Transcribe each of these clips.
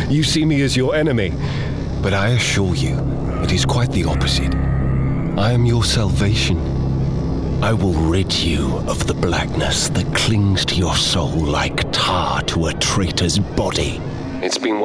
You see me as your enemy, but I assure you, it is quite the opposite. I am your salvation. I will rid you of the blackness that clings to your soul like tar to a traitor's body. It's been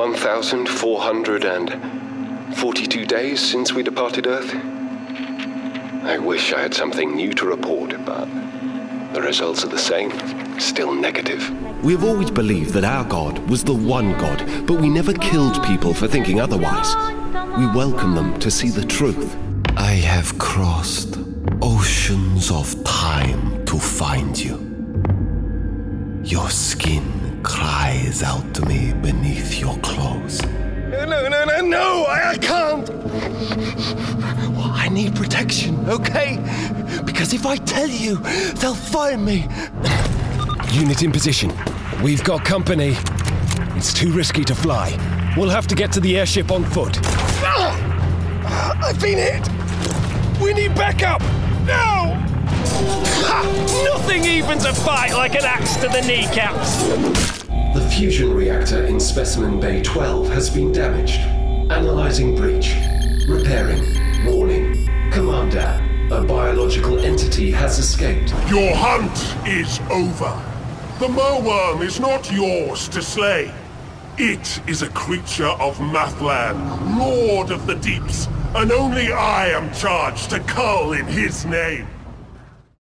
1,442 days since we departed Earth. I wish I had something new to report, but the results are the same, still negative. We have always believed that our God was the one God, but we never killed people for thinking otherwise. We welcome them to see the truth. I have crossed oceans of time to find you. Your skin cries out to me beneath your clothes. No, I can't! Well, I need protection, okay? Because if I tell you, they'll find me. Unit in position. We've got company. It's too risky to fly. We'll have to get to the airship on foot. I've been hit! We need backup! No! Ha! Nothing evens a fight like an axe to the kneecaps! The fusion reactor in Specimen Bay 12 has been damaged. Analyzing breach. Repairing. Warning. Commander, a biological entity has escaped. Your hunt is over. The Merworm is not yours to slay. It is a creature of Mathlan, Lord of the Deeps, and only I am charged to cull in his name.